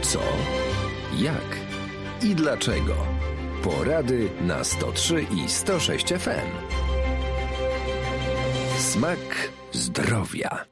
Co, jak i dlaczego. Porady na 103 i 106 FM. Smak zdrowia.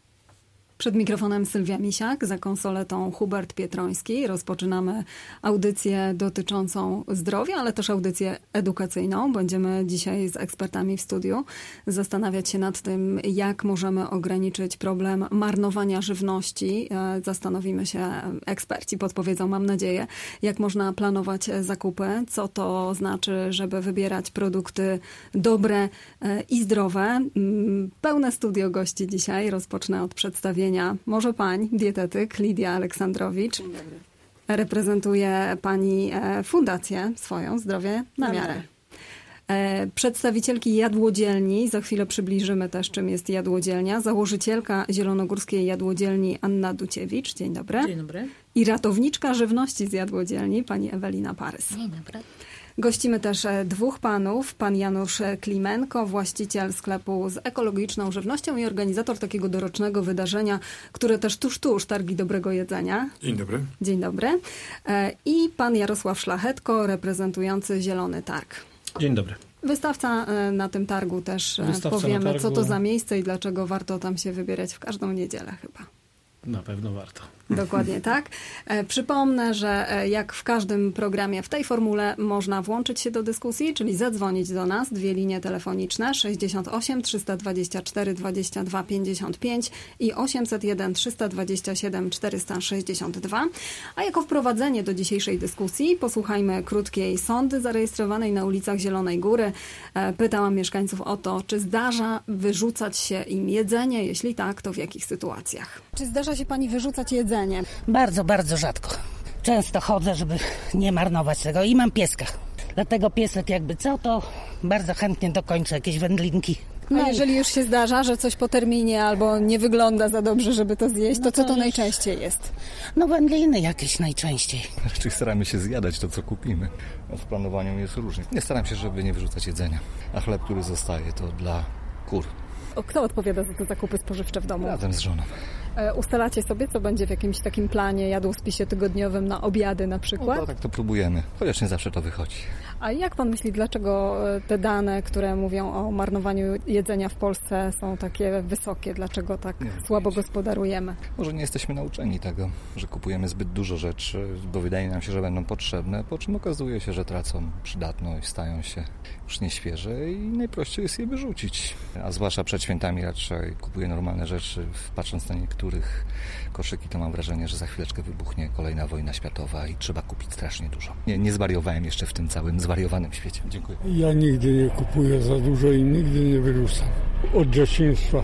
Przed mikrofonem Sylwia Misiak, za konsoletą Hubert Pietroński. Rozpoczynamy audycję dotyczącą zdrowia, ale też audycję edukacyjną. Będziemy dzisiaj z ekspertami w studiu zastanawiać się nad tym, jak możemy ograniczyć problem marnowania żywności. Zastanowimy się, eksperci podpowiedzą, mam nadzieję, jak można planować zakupy, co to znaczy, żeby wybierać produkty dobre i zdrowe. Pełne studio gości dzisiaj. Rozpocznę od przedstawienia. Może pani, dietetyk Lidia Aleksandrowicz. Dzień dobry. Reprezentuje pani fundację swoją, Zdrowie na miarę. Przedstawicielki jadłodzielni, za chwilę przybliżymy też, czym jest jadłodzielnia. Założycielka Zielonogórskiej Jadłodzielni Anna Duciewicz. Dzień dobry. Dzień dobry. I ratowniczka żywności z jadłodzielni, pani Ewelina Parys. Dzień dobry. Gościmy też dwóch panów. Pan Janusz Klimenko, właściciel sklepu z ekologiczną żywnością i organizator takiego dorocznego wydarzenia, które też tuż, Targi Dobrego Jedzenia. Dzień dobry. Dzień dobry. I pan Jarosław Szlachetko, reprezentujący Zielony Targ. Dzień dobry. Wystawca na tym targu też. Powiemy, co to za miejsce i dlaczego warto tam się wybierać w każdą niedzielę chyba. Na pewno warto. Dokładnie tak. Przypomnę, że jak w każdym programie w tej formule można włączyć się do dyskusji, czyli zadzwonić do nas. 2 linie telefoniczne 68 324 22 55 i 801 327 462. A jako wprowadzenie do dzisiejszej dyskusji posłuchajmy krótkiej sondy zarejestrowanej na ulicach Zielonej Góry. Pytałam mieszkańców o to, czy zdarza wyrzucać się im jedzenie. Jeśli tak, to w jakich sytuacjach? Czy zdarza się pani wyrzucać jedzenie? Bardzo, bardzo rzadko. Często chodzę, żeby nie marnować tego i mam pieska. Dlatego piesek jakby co, to bardzo chętnie dokończę jakieś wędlinki. A jeżeli już się zdarza, że coś po terminie albo nie wygląda za dobrze, żeby to zjeść, to co to najczęściej jest? No wędliny jakieś najczęściej. Raczej staramy się zjadać to, co kupimy. W planowaniu jest różnie. Nie staram się, żeby nie wyrzucać jedzenia. A chleb, który zostaje, to dla kur. Kto odpowiada za te zakupy spożywcze w domu? Razem z żoną. Ustalacie sobie, co będzie w jakimś takim planie, jadłospisie tygodniowym na obiady na przykład? No to tak to próbujemy, chociaż nie zawsze to wychodzi. A jak pan myśli, dlaczego te dane, które mówią o marnowaniu jedzenia w Polsce są takie wysokie? Dlaczego tak słabo gospodarujemy? Może nie jesteśmy nauczeni tego, że kupujemy zbyt dużo rzeczy, bo wydaje nam się, że będą potrzebne, po czym okazuje się, że tracą przydatność, stają się już nieświeże i najprościej jest je wyrzucić. A zwłaszcza przed świętami raczej kupuję normalne rzeczy, patrząc na niektórych koszyki, to mam wrażenie, że za chwileczkę wybuchnie kolejna wojna światowa i trzeba kupić strasznie dużo. Nie zwariowałem jeszcze w tym całym zwariowanym świecie. Dziękuję. Ja nigdy nie kupuję za dużo i nigdy nie wyrzucam. Od dzieciństwa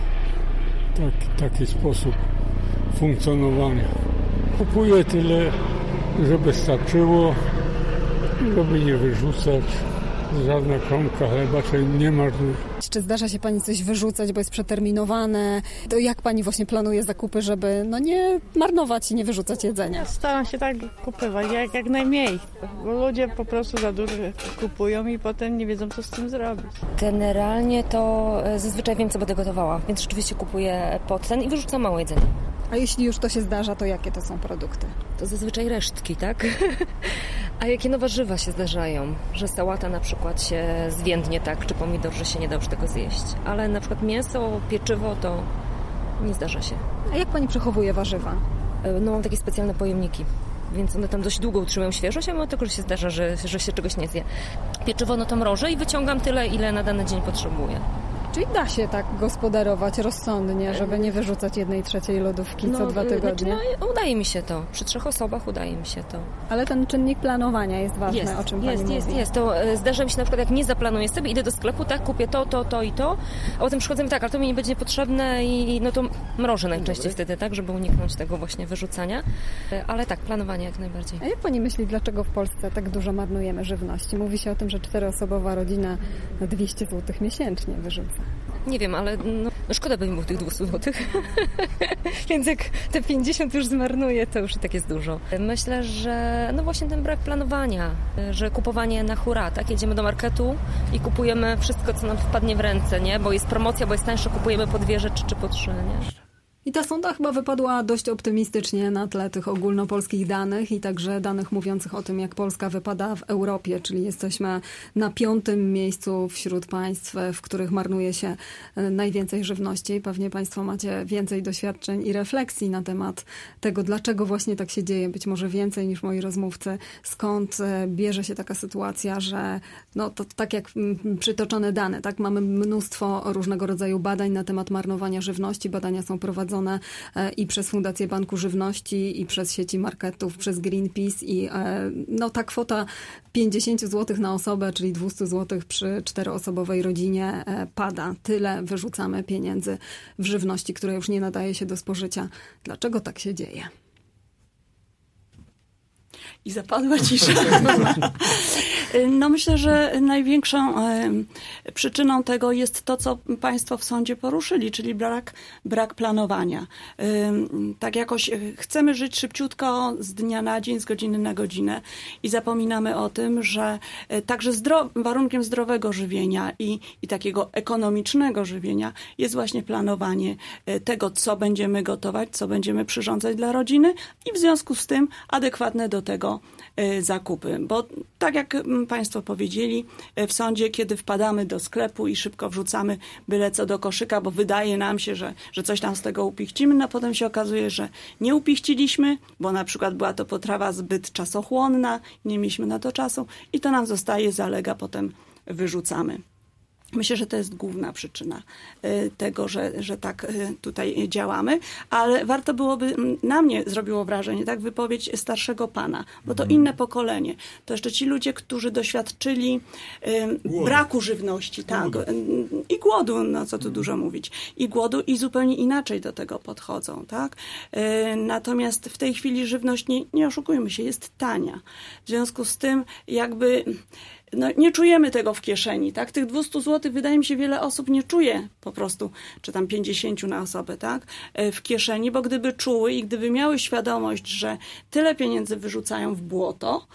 taki sposób funkcjonowania. Kupuję tyle, żeby starczyło, żeby nie wyrzucać. Żadna kromka chleba, czyli nie marnuje. Czy zdarza się pani coś wyrzucać, bo jest przeterminowane? To jak pani właśnie planuje zakupy, żeby nie marnować i nie wyrzucać jedzenia? Staram się tak kupować, jak najmniej. Bo ludzie po prostu za dużo kupują i potem nie wiedzą, co z tym zrobić. Generalnie to zazwyczaj wiem, co będę gotowała, więc rzeczywiście kupuję pod ten i wyrzucam mało jedzenia. A jeśli już to się zdarza, to jakie to są produkty? To zazwyczaj resztki, tak? A jakie nowe warzywa się zdarzają? Że sałata na przykład się zwiędnie tak, czy pomidor, że się nie da już tego zjeść. Ale na przykład mięso, pieczywo to nie zdarza się. A jak pani przechowuje warzywa? No mam takie specjalne pojemniki, więc one tam dość długo utrzymują świeżość, a mimo tego, że się zdarza, że się czegoś nie zje. Pieczywo no to mrożę i wyciągam tyle, ile na dany dzień potrzebuję. Czyli da się tak gospodarować rozsądnie, żeby nie wyrzucać 1/3 lodówki co 2 tygodnie? Udaje mi się to. Przy 3 osobach udaje mi się to. Ale ten czynnik planowania jest ważny, o czym pani mówi. Jest. To zdarza mi się na przykład, jak nie zaplanuję sobie, idę do sklepu, tak, kupię to i to, a potem przychodzę i tak, ale to mi nie będzie potrzebne i no to mrożę najczęściej wtedy, tak, żeby uniknąć tego właśnie wyrzucania. Ale tak, planowanie jak najbardziej. A jak pani myśli, dlaczego w Polsce tak dużo marnujemy żywności? Mówi się o tym, że 4-osobowa rodzina 200 zł miesięcznie wyrzuca. Nie wiem, ale no szkoda by mi było tych 200 zł. Więc jak te 50 już zmarnuję, to już i tak jest dużo. Myślę, że no właśnie ten brak planowania, że kupowanie na hura, tak? Jedziemy do marketu i kupujemy wszystko, co nam wpadnie w ręce, nie? Bo jest promocja, bo jest tańsze, kupujemy po 2 rzeczy czy po 3, nie? I ta sonda chyba wypadła dość optymistycznie na tle tych ogólnopolskich danych i także danych mówiących o tym, jak Polska wypada w Europie, czyli jesteśmy na 5. miejscu wśród państw, w których marnuje się najwięcej żywności. Pewnie Państwo macie więcej doświadczeń i refleksji na temat tego, dlaczego właśnie tak się dzieje. Być może więcej niż moi rozmówcy. Skąd bierze się taka sytuacja, że no to tak jak przytoczone dane, tak, mamy mnóstwo różnego rodzaju badań na temat marnowania żywności. Badania są prowadzone i przez Fundację Banku Żywności, i przez sieci marketów, przez Greenpeace i no ta kwota 50 zł na osobę, czyli 200 zł przy 4-osobowej rodzinie pada. Tyle wyrzucamy pieniędzy w żywności, która już nie nadaje się do spożycia. Dlaczego tak się dzieje? I zapadła cisza. No myślę, że największą przyczyną tego jest to, co Państwo w sądzie poruszyli, czyli brak planowania. Tak jakoś chcemy żyć szybciutko z dnia na dzień, z godziny na godzinę i zapominamy o tym, że także warunkiem zdrowego żywienia i takiego ekonomicznego żywienia jest właśnie planowanie tego, co będziemy gotować, co będziemy przyrządzać dla rodziny i w związku z tym adekwatne do tego zakupy. Bo tak jak Państwo powiedzieli, w sądzie, kiedy wpadamy do sklepu i szybko wrzucamy byle co do koszyka, bo wydaje nam się, że coś tam z tego upichcimy, no potem się okazuje, że nie upichciliśmy, bo na przykład była to potrawa zbyt czasochłonna, nie mieliśmy na to czasu i to nam zostaje, zalega, potem wyrzucamy. Myślę, że to jest główna przyczyna tego, że tak tutaj działamy, ale warto byłoby, na mnie zrobiło wrażenie, tak, wypowiedź starszego pana, bo to inne pokolenie. To jeszcze ci ludzie, którzy doświadczyli braku żywności, tak, i głodu, no co tu dużo mówić, i głodu i zupełnie inaczej do tego podchodzą, tak. Natomiast w tej chwili żywność, nie oszukujmy się, jest tania. W związku z tym jakby no, nie czujemy tego w kieszeni, tak? Tych 200 zł, wydaje mi się, wiele osób nie czuje po prostu, czy tam 50 na osobę, tak? W kieszeni, bo gdyby czuły i gdyby miały świadomość, że tyle pieniędzy wyrzucają w błoto,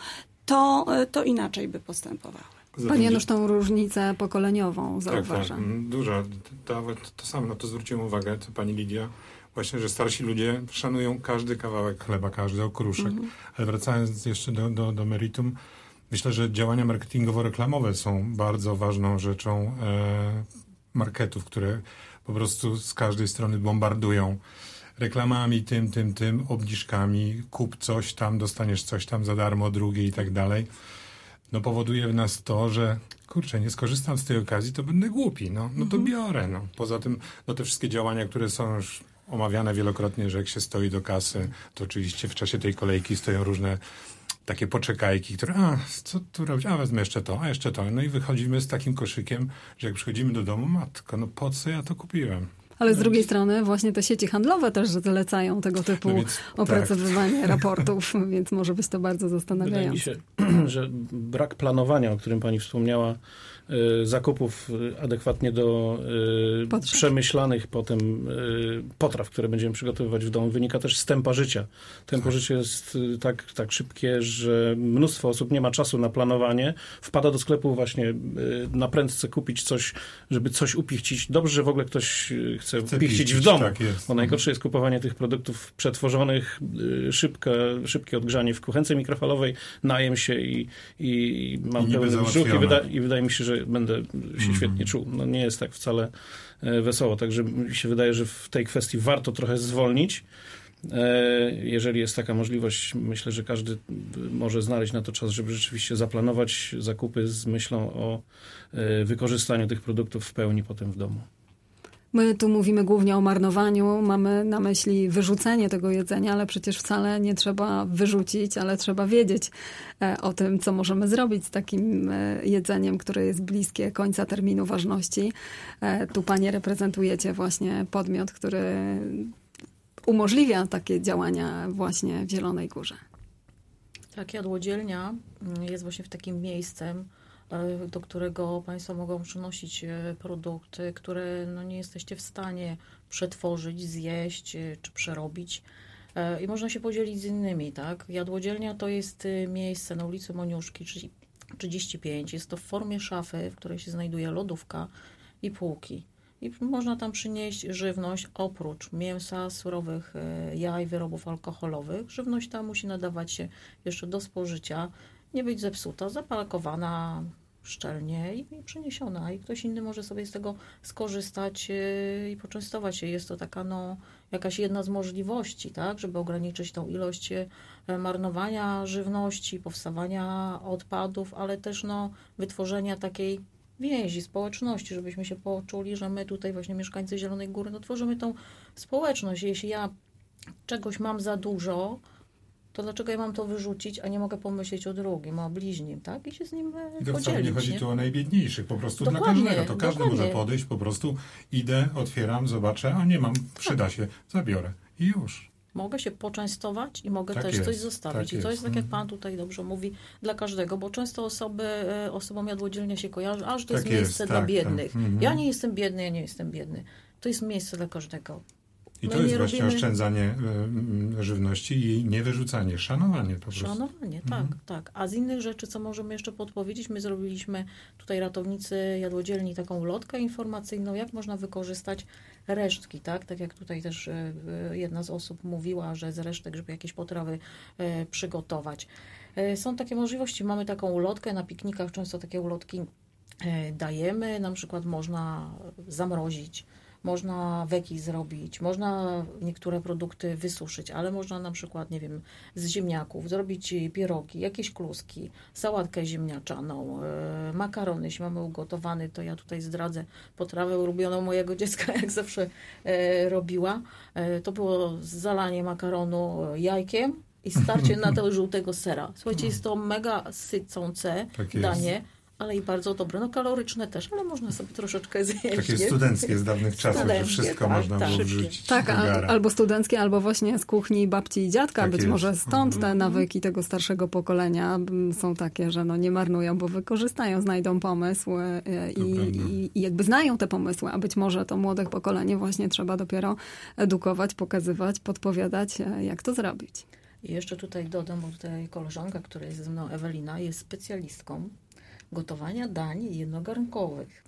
to inaczej by postępowały. Pan Janusz tą różnicę pokoleniową zauważa. Tak, dużo. To samo na to zwróciłem uwagę, to pani Lidia, właśnie, że starsi ludzie szanują każdy kawałek chleba, każdy okruszek. Ale wracając jeszcze do meritum, myślę, że działania marketingowo-reklamowe są bardzo ważną rzeczą marketów, które po prostu z każdej strony bombardują reklamami, tym, obniżkami, kup coś tam, dostaniesz coś tam za darmo, drugie i tak dalej. No powoduje w nas to, że kurczę, nie skorzystam z tej okazji, to będę głupi, no to biorę. No. Poza tym, no te wszystkie działania, które są już omawiane wielokrotnie, że jak się stoi do kasy, to oczywiście w czasie tej kolejki stoją różne takie poczekajki, które, co tu robić? Wezmę jeszcze to, a jeszcze to. No i wychodzimy z takim koszykiem, że jak przychodzimy do domu, matko, no po co ja to kupiłem? Ale z drugiej strony właśnie te sieci handlowe też zalecają tego typu opracowywanie raportów, więc może być to bardzo zastanawiające. Wydaje mi się, że brak planowania, o którym pani wspomniała, zakupów adekwatnie do przemyślanych potem potraw, które będziemy przygotowywać w domu, wynika też z tempa życia. Tempo życia jest tak szybkie, że mnóstwo osób nie ma czasu na planowanie, wpada do sklepu właśnie na prędce kupić coś, żeby coś upichcić. Dobrze, że w ogóle ktoś chce upichcić w domu, tak jest. Bo najgorsze jest kupowanie tych produktów przetworzonych, szybkie odgrzanie w kuchence mikrofalowej, najem się i mam pełny brzuch i wydaje mi się, że będę się świetnie czuł. No nie jest tak wcale wesoło, także mi się wydaje, że w tej kwestii warto trochę zwolnić. Jeżeli jest taka możliwość, myślę, że każdy może znaleźć na to czas, żeby rzeczywiście zaplanować zakupy z myślą o wykorzystaniu tych produktów w pełni potem w domu. My tu mówimy głównie o marnowaniu, mamy na myśli wyrzucenie tego jedzenia, ale przecież wcale nie trzeba wyrzucić, ale trzeba wiedzieć o tym, co możemy zrobić z takim jedzeniem, które jest bliskie końca terminu ważności. Tu panie reprezentujecie właśnie podmiot, który umożliwia takie działania właśnie w Zielonej Górze. Tak, Jadłodzielnia jest właśnie w takim miejscem, do którego Państwo mogą przynosić produkty, które nie jesteście w stanie przetworzyć, zjeść czy przerobić. I można się podzielić z innymi, tak? Jadłodzielnia to jest miejsce na ulicy Moniuszki 35. Jest to w formie szafy, w której się znajduje lodówka i półki. I można tam przynieść żywność oprócz mięsa, surowych jaj, wyrobów alkoholowych. Żywność ta musi nadawać się jeszcze do spożycia, nie być zepsuta, zapakowana szczelnie i przyniesiona. I ktoś inny może sobie z tego skorzystać i poczęstować się. Jest to taka jakaś jedna z możliwości, tak, żeby ograniczyć tą ilość marnowania żywności, powstawania odpadów, ale też wytworzenia takiej więzi, społeczności, żebyśmy się poczuli, że my tutaj właśnie mieszkańcy Zielonej Góry tworzymy tą społeczność. Jeśli ja czegoś mam za dużo, to dlaczego ja mam to wyrzucić, a nie mogę pomyśleć o drugim, o bliźnim, tak? I się z nim podzielić. I to wcale nie chodzi tu o najbiedniejszych, po prostu dokładnie, dla każdego. To każdy może podejść, po prostu idę, otwieram, zobaczę, a nie mam, przyda się, zabiorę i już. Mogę się poczęstować i mogę też coś zostawić. I to jest tak, jak pan tutaj dobrze mówi, dla każdego, bo często osobom jadłodzielnia się kojarzy, że to jest miejsce dla biednych. Ja nie jestem biedny. To jest miejsce dla każdego. I to jest właśnie oszczędzanie żywności i niewyrzucanie, szanowanie po prostu. Szanowanie, tak. A z innych rzeczy, co możemy jeszcze podpowiedzieć, my zrobiliśmy tutaj ratownicy jadłodzielni taką ulotkę informacyjną, jak można wykorzystać resztki, tak? Tak jak tutaj też jedna z osób mówiła, że z resztek, żeby jakieś potrawy przygotować. Są takie możliwości, mamy taką ulotkę, na piknikach często takie ulotki dajemy, na przykład można zamrozić, można weki zrobić, można niektóre produkty wysuszyć, ale można na przykład, nie wiem, z ziemniaków zrobić pierogi, jakieś kluski, sałatkę ziemniaczaną, makarony, jeśli mamy ugotowany, to ja tutaj zdradzę potrawę ulubioną mojego dziecka, jak zawsze robiła. To było zalanie makaronu jajkiem i starcie na to żółtego sera. Słuchajcie, jest to mega sycące danie. Ale i bardzo dobre, kaloryczne też, ale można sobie troszeczkę zjeść. Takie studenckie z dawnych czasów, że wszystko można było wrzucić. Tak, albo studenckie, albo właśnie z kuchni babci i dziadka. Być może stąd te nawyki tego starszego pokolenia są takie, że nie marnują, bo wykorzystają, znajdą pomysł i jakby znają te pomysły, a być może to młode pokolenie właśnie trzeba dopiero edukować, pokazywać, podpowiadać, jak to zrobić. I jeszcze tutaj dodam, bo tutaj koleżanka, która jest ze mną, Ewelina, jest specjalistką gotowania dań jednogarnkowych.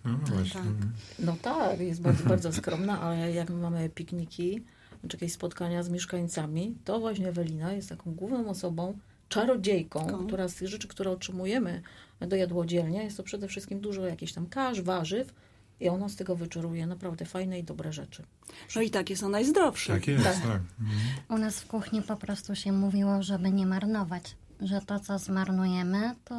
Jest bardzo, bardzo skromna, ale jak mamy pikniki, czy jakieś spotkania z mieszkańcami, to właśnie Ewelina jest taką główną osobą, czarodziejką, która z tych rzeczy, które otrzymujemy do jadłodzielnia, jest to przede wszystkim dużo jakichś tam kasz, warzyw i ona z tego wyczaruje naprawdę fajne i dobre rzeczy. No i takie są najzdrowsze. Tak jest, tak. U nas w kuchni po prostu się mówiło, żeby nie marnować, że to, co zmarnujemy, to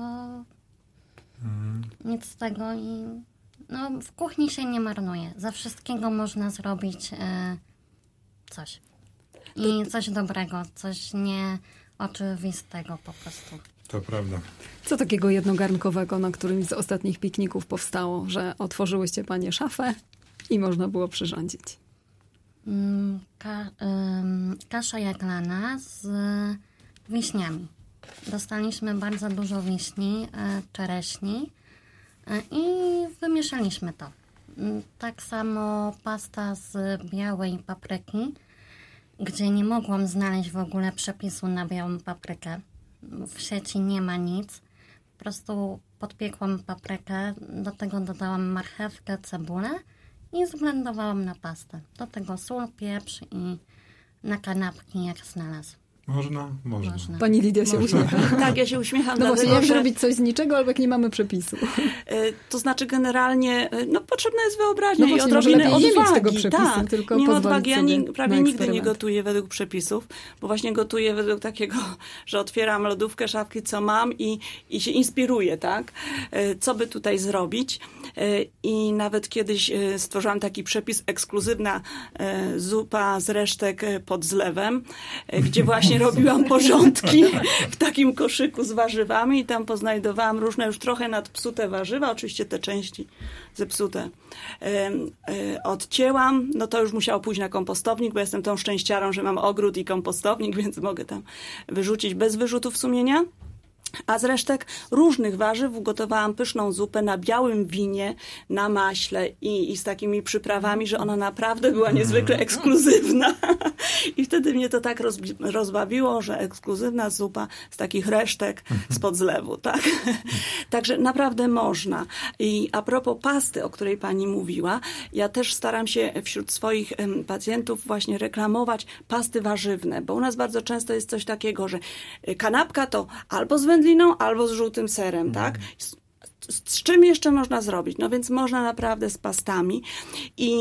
nic z tego i w kuchni się nie marnuje. Ze wszystkiego można zrobić coś. I coś dobrego, coś nieoczywistego po prostu. To prawda. Co takiego jednogarnkowego na którymś z ostatnich pikników powstało, że otworzyłyście panie szafę i można było przyrządzić? Kasza jaglana z wiśniami. Dostaliśmy bardzo dużo wiśni, czereśni i wymieszaliśmy to. Tak samo pasta z białej papryki, gdzie nie mogłam znaleźć w ogóle przepisu na białą paprykę. W sieci nie ma nic. Po prostu podpiekłam paprykę, do tego dodałam marchewkę, cebulę i zblendowałam na pastę. Do tego sól, pieprz i na kanapki jak znalazł. Można. Pani Lidia się uśmiecha. Tak, ja się uśmiecham. Właśnie, jak zrobić coś z niczego, albo jak nie mamy przepisu? To znaczy generalnie, potrzebna jest wyobraźnia i odrobinę odwagi. Tego przepisu, tylko nie odwagi, ja prawie nigdy nie gotuję według przepisów, bo właśnie gotuję według takiego, że otwieram lodówkę, szafki, co mam i się inspiruję, tak? Co by tutaj zrobić. I nawet kiedyś stworzyłam taki przepis, ekskluzywna zupa z resztek pod zlewem, gdzie właśnie robiłam porządki w takim koszyku z warzywami i tam poznajdowałam różne już trochę nadpsute warzywa, oczywiście te części zepsute odcięłam, to już musiało pójść na kompostownik, bo jestem tą szczęściarą, że mam ogród i kompostownik, więc mogę tam wyrzucić bez wyrzutów sumienia. A z resztek różnych warzyw ugotowałam pyszną zupę na białym winie, na maśle i z takimi przyprawami, że ona naprawdę była niezwykle ekskluzywna. I wtedy mnie to tak rozbawiło, że ekskluzywna zupa z takich resztek spod zlewu, tak? Także naprawdę można. I a propos pasty, o której pani mówiła, ja też staram się wśród swoich pacjentów właśnie reklamować pasty warzywne, bo u nas bardzo często jest coś takiego, że kanapka to albo z wędliną, albo z żółtym serem, tak? Z czym jeszcze można zrobić? No więc można naprawdę z pastami i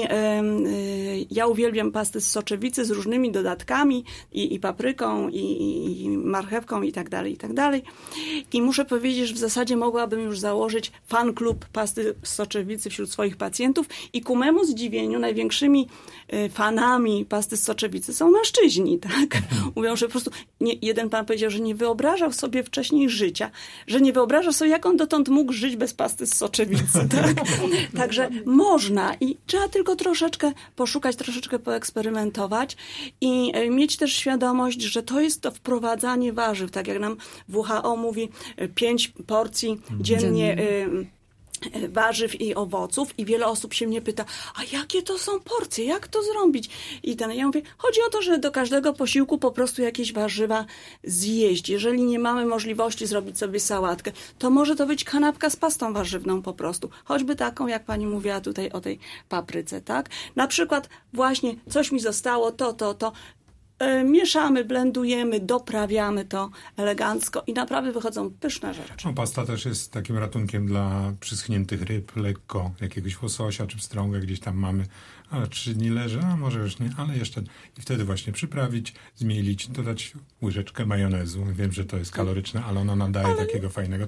ja uwielbiam pasty z soczewicy z różnymi dodatkami i papryką, i marchewką i tak dalej, i tak dalej. I muszę powiedzieć, że w zasadzie mogłabym już założyć fan klub pasty z soczewicy wśród swoich pacjentów i ku memu zdziwieniu największymi fanami pasty z soczewicy są mężczyźni, tak? Mówią, że po prostu jeden pan powiedział, że nie wyobrażał sobie wcześniej życia, że nie wyobrażał sobie, jak on dotąd mógł żyć bez pasty z soczewicy, tak? Także można i trzeba tylko troszeczkę poszukać, troszeczkę poeksperymentować i mieć też świadomość, że to jest to wprowadzanie warzyw, tak jak nam WHO mówi, 5 porcji dziennie warzyw i owoców i wiele osób się mnie pyta, a jakie to są porcje, jak to zrobić? I ja mówię, chodzi o to, że do każdego posiłku po prostu jakieś warzywa zjeść. Jeżeli nie mamy możliwości zrobić sobie sałatkę, to może to być kanapka z pastą warzywną po prostu. Choćby taką, jak pani mówiła tutaj o tej papryce, tak? Na przykład właśnie coś mi zostało, to. Mieszamy, blendujemy, doprawiamy to elegancko i naprawdę wychodzą pyszne rzeczy. No, pasta też jest takim ratunkiem dla przyschniętych ryb, lekko jakiegoś łososia czy pstrąga gdzieś tam mamy, a 3 dni leży, a może już nie, ale jeszcze i wtedy właśnie przyprawić, zmielić, dodać łyżeczkę majonezu. Wiem, że to jest kaloryczne, ale ona nadaje takiego fajnego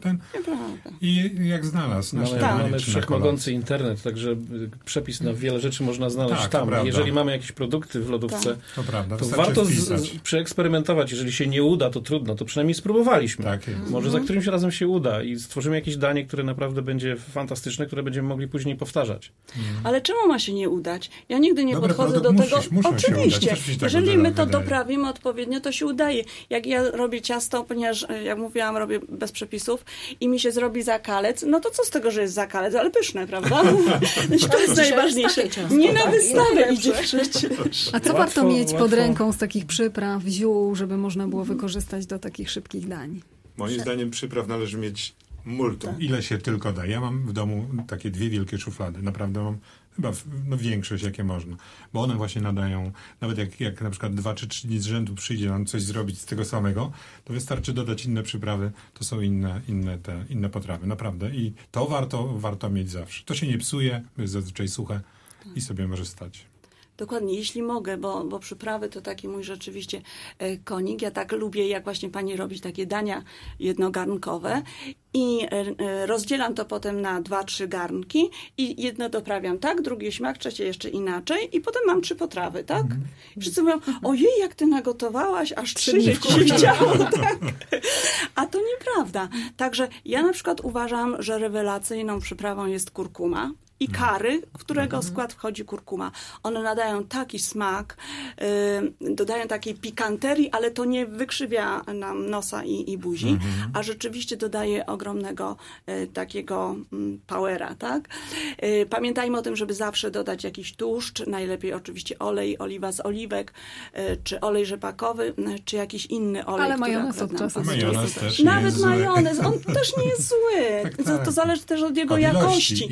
i jak znalazł nasz mamy wszechmogący internet, także przepis na wiele rzeczy można znaleźć tam. Jeżeli mamy jakieś produkty w lodówce, to prawda, to warto przeeksperymentować. Jeżeli się nie uda, to trudno, to przynajmniej spróbowaliśmy. Tak jest. Może za którymś razem się uda i stworzymy jakieś danie, które naprawdę będzie fantastyczne, które będziemy mogli później powtarzać. Ale czemu ma się nie udać? Ja nigdy nie podchodzę do tego. Oczywiście, jeżeli my to doprawimy odpowiednio, to się udaje. Jak ja robię ciasto, ponieważ jak mówiłam, robię bez przepisów i mi się zrobi zakalec, no to co z tego, że jest zakalec, ale pyszne, prawda? To jest najważniejsze. Nie na wystawę idzie przecież. A co warto mieć pod ręką z takich przypraw, ziół, żeby można było wykorzystać do takich szybkich dań? Moim zdaniem przypraw należy mieć multum, ile się tylko da. Ja mam w domu takie 2 wielkie szuflady. Naprawdę mam chyba większość, jakie można. Bo one właśnie nadają, nawet jak na przykład 2 czy 3 dni z rzędu przyjdzie nam coś zrobić z tego samego, to wystarczy dodać inne przyprawy, to są inne potrawy. Naprawdę. I to warto mieć zawsze. To się nie psuje, jest zazwyczaj suche i sobie może stać. Dokładnie, jeśli mogę, bo przyprawy to taki mój rzeczywiście konik. Ja tak lubię, jak właśnie pani robić takie dania jednogarnkowe i rozdzielam to potem na 2-3 garnki i jedno doprawiam tak, drugie śmak, trzecie jeszcze inaczej i potem mam 3 potrawy, tak? I wszyscy mówią, ojej, jak ty nagotowałaś, aż 3 się chciało, tak? A to nieprawda. Także ja na przykład uważam, że rewelacyjną przyprawą jest kurkuma. I kary, w którego skład wchodzi kurkuma. One nadają taki smak, dodają takiej pikanterii, ale to nie wykrzywia nam nosa i buzi, a rzeczywiście dodaje ogromnego takiego powera, tak? Pamiętajmy o tym, żeby zawsze dodać jakiś tłuszcz, najlepiej oczywiście olej, oliwa z oliwek, czy olej rzepakowy, czy jakiś inny olej. Ale majonez od czasu do czasu. Nawet majonez, on też nie jest zły. To zależy też od jego jakości.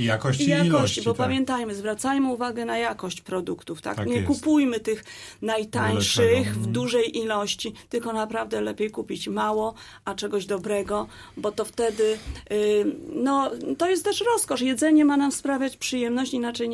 Bo pamiętajmy, zwracajmy uwagę na jakość produktów, tak? Nie kupujmy tych najtańszych w dużej ilości, tylko naprawdę lepiej kupić mało, a czegoś dobrego, bo to wtedy, to jest też rozkosz. Jedzenie ma nam sprawiać przyjemność, inaczej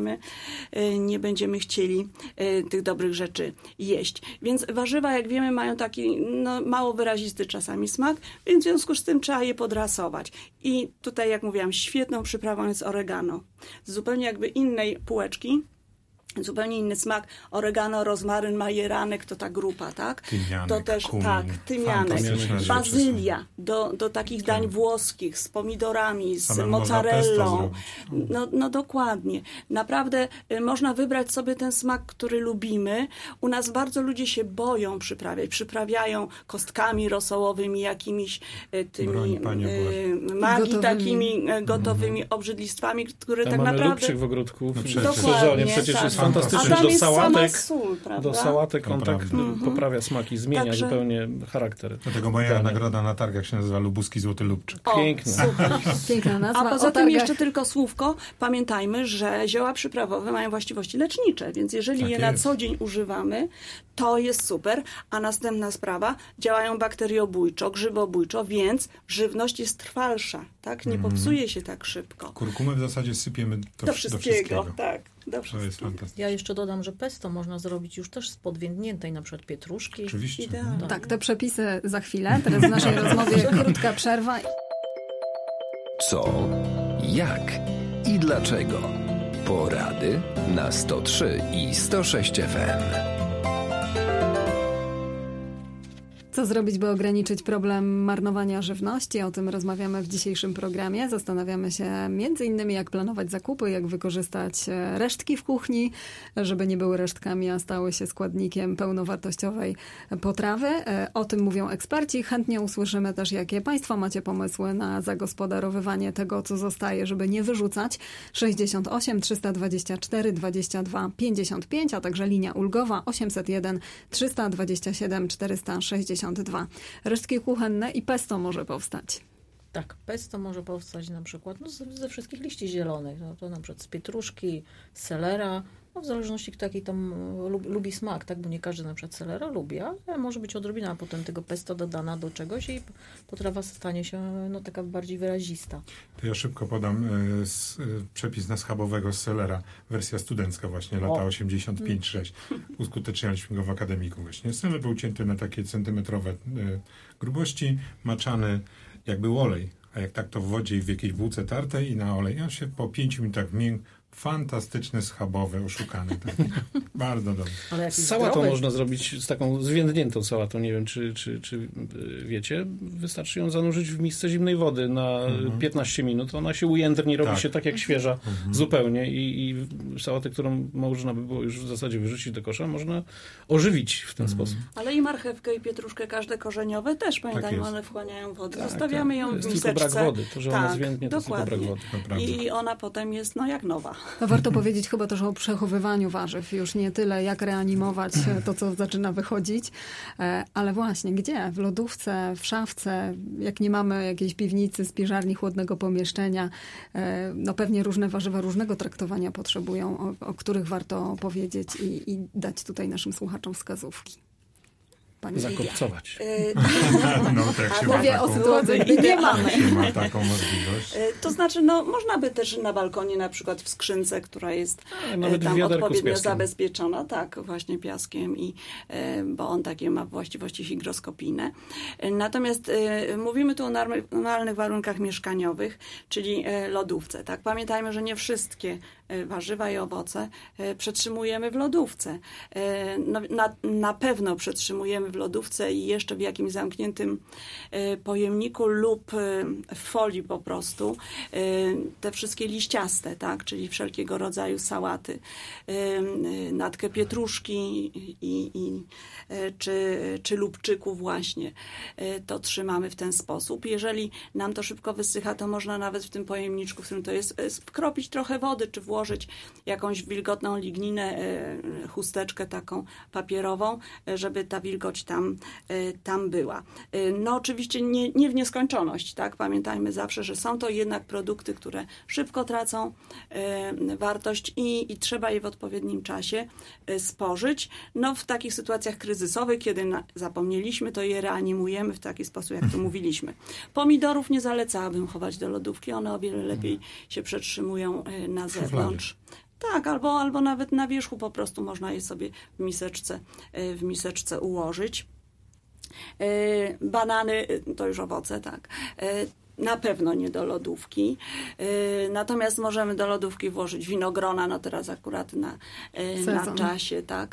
nie będziemy chcieli tych dobrych rzeczy jeść. Więc warzywa, jak wiemy, mają taki mało wyrazisty czasami smak, więc w związku z tym trzeba je podrasować. I tutaj, jak mówiłam, świetną przyprawą jest oregano. Z zupełnie jakby innej półeczki zupełnie inny smak. Oregano, rozmaryn, majeranek to ta grupa, tak? Tymianek, to też kumin. tak, tymianek, bazylia do takich dań włoskich z pomidorami, z mozzarellą. No dokładnie. Naprawdę można wybrać sobie ten smak, który lubimy. U nas bardzo ludzie się boją przyprawiać. Przyprawiają kostkami rosołowymi, jakimiś tymi magii takimi gotowymi obrzydlistwami, które tak naprawdę... Mamy lubczyk w ogródku w dokładnie, sezonie. Przecież jest fantastyczny do sałatek. On tak poprawia smaki, zmienia zupełnie charakter. Dlatego moja nagroda na targach się nazywa Lubuski Złoty Lubczyk. Piękna. Piękna nazwa. A poza tym jeszcze tylko słówko. Pamiętajmy, że zioła przyprawowe mają właściwości lecznicze, więc jeżeli je na co dzień używamy, to jest super. A następna sprawa, działają bakteriobójczo, grzybobójczo, więc żywność jest trwalsza, tak? Nie popsuje się tak szybko. Kurkumę w zasadzie sypiemy do wszystkiego. Tak. To jest fantastyczne. Ja jeszcze dodam, że pesto można zrobić już też z podwiędniętej na przykład pietruszki. Oczywiście. Tak, te przepisy za chwilę. Teraz w naszej rozmowie krótka przerwa. Co, jak i dlaczego? Porady na 103 i 106 FM. Co zrobić, by ograniczyć problem marnowania żywności? O tym rozmawiamy w dzisiejszym programie. Zastanawiamy się m.in. jak planować zakupy, jak wykorzystać resztki w kuchni, żeby nie były resztkami, a stały się składnikiem pełnowartościowej potrawy. O tym mówią eksperci. Chętnie usłyszymy też, jakie Państwo macie pomysły na zagospodarowywanie tego, co zostaje, żeby nie wyrzucać. 68 324 22 55, a także linia ulgowa 801 327 460. Resztki kuchenne i pesto może powstać. Tak, pesto może powstać na przykład ze wszystkich liści zielonych. To na przykład z pietruszki, z selera. W zależności kto jaki tam lubi smak, tak? Bo nie każdy na przykład selera lubi, ale może być odrobina potem tego pesto dodana do czegoś i potrawa stanie się taka bardziej wyrazista. To ja szybko podam przepis na schabowego z selera. Wersja studencka właśnie, lata 85-6. Uskutecznialiśmy go w akademiku właśnie. Seler był cięty na takie centymetrowe grubości, maczany jakby olej. A jak tak to w wodzie i w jakiejś bułce tartej i na olej. I on się po 5 minutach miękł. Fantastyczny, schabowy, oszukany. Bardzo dobry. Sałatą można zrobić z taką zwiędniętą sałatą. Nie wiem, czy wiecie. Wystarczy ją zanurzyć w misce zimnej wody na 15 minut. Ona się ujędrni, robi się tak jak świeża zupełnie i sałatę, którą można by było już w zasadzie wyrzucić do kosza, można ożywić w ten sposób. Ale i marchewkę, i pietruszkę, każde korzeniowe też, pamiętajmy, one wchłaniają wodę. Zostawiamy ją w miseczce. Tylko brak wody. To, że ona zwiędnie, to tylko brak wody. I ona potem jest jak nowa. No warto powiedzieć chyba też o przechowywaniu warzyw. Już nie tyle jak reanimować to, co zaczyna wychodzić, ale właśnie gdzie? W lodówce, w szafce, jak nie mamy jakiejś piwnicy, spiżarni, chłodnego pomieszczenia, pewnie różne warzywa różnego traktowania potrzebują, o których warto powiedzieć i dać tutaj naszym słuchaczom wskazówki. Zakopcować. Mówię o sytuacji, gdy nie mamy. Ma taką możliwość. To znaczy, można by też na balkonie, na przykład w skrzynce, która jest tam odpowiednio zabezpieczona, tak, właśnie piaskiem, bo on takie ma właściwości hygroskopijne. Natomiast mówimy tu o normalnych warunkach mieszkaniowych, czyli lodówce. Tak? Pamiętajmy, że nie wszystkie warzywa i owoce przetrzymujemy w lodówce. Na pewno przetrzymujemy w lodówce i jeszcze w jakimś zamkniętym pojemniku lub w folii po prostu te wszystkie liściaste, tak? Czyli wszelkiego rodzaju sałaty, natkę pietruszki czy lubczyków właśnie. To trzymamy w ten sposób. Jeżeli nam to szybko wysycha, to można nawet w tym pojemniczku, w którym to jest, wkropić trochę wody, czy włożyć jakąś wilgotną ligninę, chusteczkę taką papierową, żeby ta wilgoć tam była. Oczywiście nie w nieskończoność, tak? Pamiętajmy zawsze, że są to jednak produkty, które szybko tracą wartość i trzeba je w odpowiednim czasie spożyć. W takich sytuacjach kryzysowych, kiedy zapomnieliśmy, to je reanimujemy w taki sposób, jak tu mówiliśmy. Pomidorów nie zalecałabym chować do lodówki, one o wiele lepiej się przetrzymują na zewnątrz. Tak, albo nawet na wierzchu po prostu można je sobie w miseczce ułożyć. Banany to już owoce, tak. Na pewno nie do lodówki. Natomiast możemy do lodówki włożyć winogrona, no teraz akurat na czasie, tak.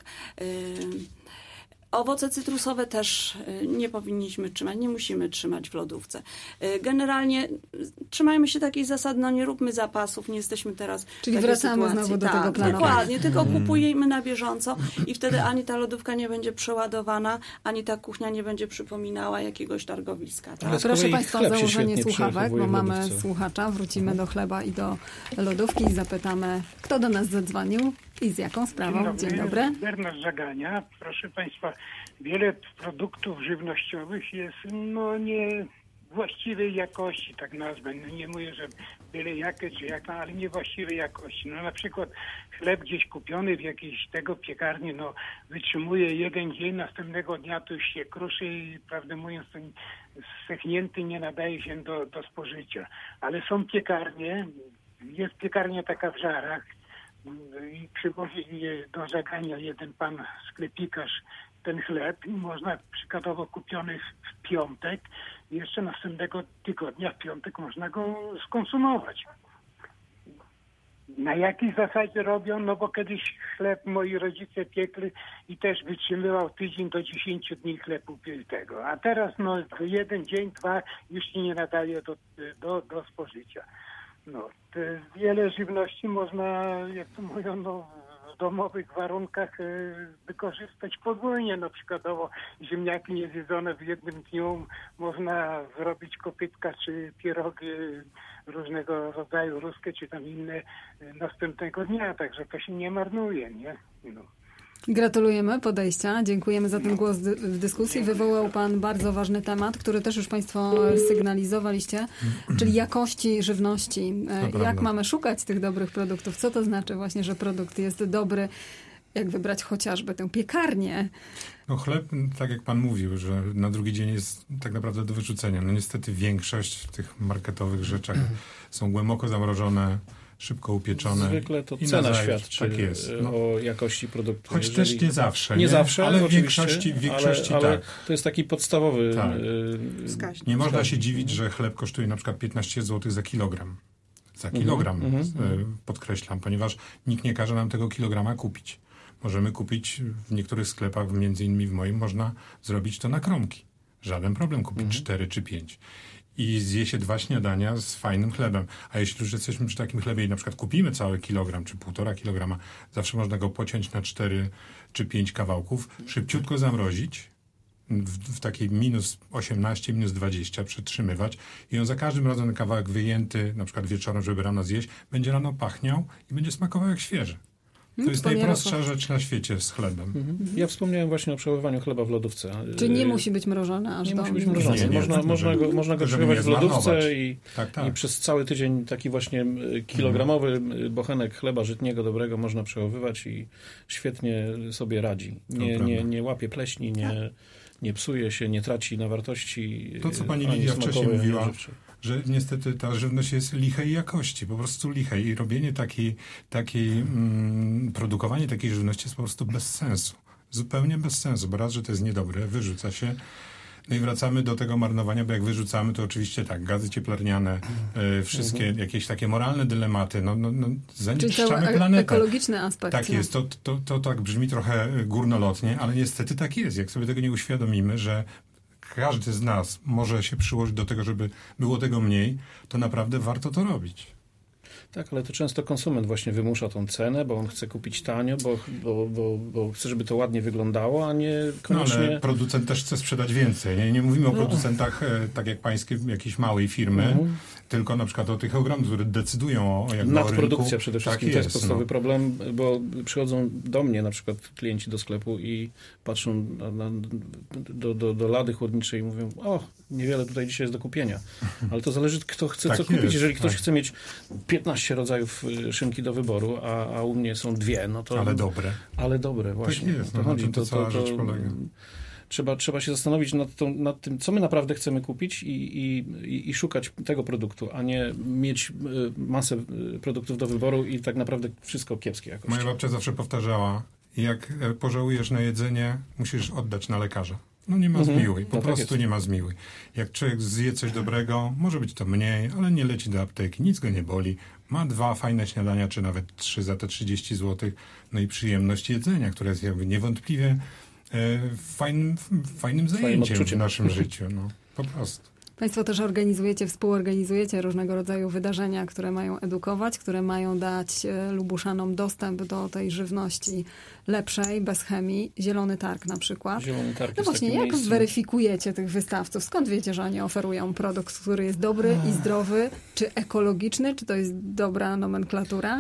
Owoce cytrusowe też nie powinniśmy trzymać, nie musimy trzymać w lodówce. Generalnie trzymajmy się takich zasad, no nie róbmy zapasów, nie jesteśmy teraz Czyli wracamy znowu do tego planowania. Dokładnie, tylko kupujemy na bieżąco i wtedy ani ta lodówka nie będzie przeładowana, ani ta kuchnia nie będzie przypominała jakiegoś targowiska. Tak? Proszę Państwa o założenie słuchawek, bo mamy słuchacza. Wrócimy do chleba i do lodówki i zapytamy, kto do nas zadzwonił i z jaką sprawą. Dzień dobry. Bernard Żagania. Proszę Państwa, wiele produktów żywnościowych jest nie właściwej jakości, tak nazwę. No nie mówię, że byle jakie czy jaka, ale niewłaściwej jakości. No na przykład chleb gdzieś kupiony w jakiejś piekarni, wytrzymuje jeden dzień, następnego dnia to już się kruszy i prawdę mówiąc to zsechnięty nie nadaje się do spożycia. Ale są piekarnie, jest piekarnia taka w Żarach, i przywozi do Żagania jeden pan sklepikarz ten chleb i można przykładowo kupiony w piątek i jeszcze następnego tygodnia w piątek można go skonsumować. Na jakiej zasadzie robią? No bo kiedyś chleb moi rodzice piekli i też wytrzymywał tydzień do 10 dni chlebu tego. A teraz jeden dzień, dwa już się nie nadaje do spożycia. Wiele żywności można, jak to mówią, w domowych warunkach wykorzystać podwójnie. Na przykładowo ziemniaki niezjedzone w jednym dniu można zrobić kopytka czy pierogi różnego rodzaju, ruskie czy tam inne następnego dnia, także to się nie marnuje, nie? Gratulujemy podejścia. Dziękujemy za ten głos w dyskusji. Wywołał Pan bardzo ważny temat, który też już Państwo sygnalizowaliście, czyli jakości żywności. Jak mamy szukać tych dobrych produktów? Co to znaczy właśnie, że produkt jest dobry? Jak wybrać chociażby tę piekarnię? Chleb, tak jak Pan mówił, że na drugi dzień jest tak naprawdę do wyrzucenia. Niestety większość w tych marketowych rzeczach są głęboko zamrożone, szybko upieczone. Zwykle to cena świadczy tak jest, o jakości produktu. Choć też nie zawsze. Nie zawsze, ale w większości ale tak. To jest taki podstawowy wskaźnik. Nie można się dziwić, że chleb kosztuje na przykład 15 zł za kilogram. Za kilogram, podkreślam, ponieważ nikt nie każe nam tego kilograma kupić. Możemy kupić w niektórych sklepach, między innymi w moim, można zrobić to na kromki. Żaden problem kupić 4 czy 5. I zje się 2 śniadania z fajnym chlebem. A jeśli już jesteśmy przy takim chlebie i na przykład kupimy cały kilogram czy 1,5 kilograma, zawsze można go pociąć na 4 czy 5 kawałków, szybciutko zamrozić, w takiej minus 18, minus 20 przetrzymywać i on za każdym razem kawałek wyjęty, na przykład wieczorem, żeby rano zjeść, będzie rano pachniał i będzie smakował jak świeży. To jest najprostsza rzecz na świecie z chlebem. Ja wspomniałem właśnie o przechowywaniu chleba w lodówce. Czyli nie musi być mrożony aż do... Nie musi być mrożony. Można go przechowywać w lodówce i przez cały tydzień taki właśnie kilogramowy bochenek chleba żytniego dobrego można przechowywać i świetnie sobie radzi. Nie łapie pleśni, nie psuje się, nie traci na wartości. To, co pani Lidia wcześniej mówiła, że niestety ta żywność jest lichej jakości, po prostu lichej i robienie produkowanie takiej żywności jest po prostu bez sensu. Zupełnie bez sensu, bo raz, że to jest niedobre, wyrzuca się. No i wracamy do tego marnowania, bo jak wyrzucamy, to oczywiście tak, gazy cieplarniane, wszystkie jakieś takie moralne dylematy, zanieczyszczamy planetę. Ekologiczny aspekt. Tak jest, to tak brzmi trochę górnolotnie, ale niestety tak jest. Jak sobie tego nie uświadomimy, że każdy z nas może się przyłożyć do tego, żeby było tego mniej, to naprawdę warto to robić. Tak, ale to często konsument właśnie wymusza tą cenę, bo on chce kupić tanio, bo chce, żeby to ładnie wyglądało, a nie koniecznie... ale producent też chce sprzedać więcej. Nie mówimy o producentach, tak jak pańskie, jakiejś małej firmy, tylko na przykład o tych ogromnych, które decydują o nadprodukcja przede wszystkim, to jest podstawowy problem, bo przychodzą do mnie na przykład klienci do sklepu i patrzą do lady chłodniczej i mówią, niewiele tutaj dzisiaj jest do kupienia. Ale to zależy, kto chce co kupić. Jeżeli ktoś chce mieć 15 rodzajów szynki do wyboru, a u mnie są 2, no to... Ale dobre, właśnie. Tak jest, to chodzi, to cała rzecz polega. Trzeba się zastanowić nad tym, co my naprawdę chcemy kupić i szukać tego produktu, a nie mieć masę produktów do wyboru i tak naprawdę wszystko kiepskie jakości. Moja babcia zawsze powtarzała, jak pożałujesz na jedzenie, musisz oddać na lekarza. No nie ma zmiłuj, po prostu nie ma zmiłuj. Jak człowiek zje coś dobrego, może być to mniej, ale nie leci do apteki, nic go nie boli. Ma 2 fajne śniadania, czy nawet 3 za te 30 zł. No i przyjemność jedzenia, która jest jakby niewątpliwie fajnym zajęciem w naszym życiu. No, po prostu. Państwo też organizujecie, współorganizujecie różnego rodzaju wydarzenia, które mają edukować, które mają dać Lubuszanom dostęp do tej żywności lepszej, bez chemii. Zielony Targ na przykład. Zielony Targ no właśnie, jak weryfikujecie tych wystawców? Skąd wiecie, że oni oferują produkt, który jest dobry i zdrowy, czy ekologiczny, czy to jest dobra nomenklatura?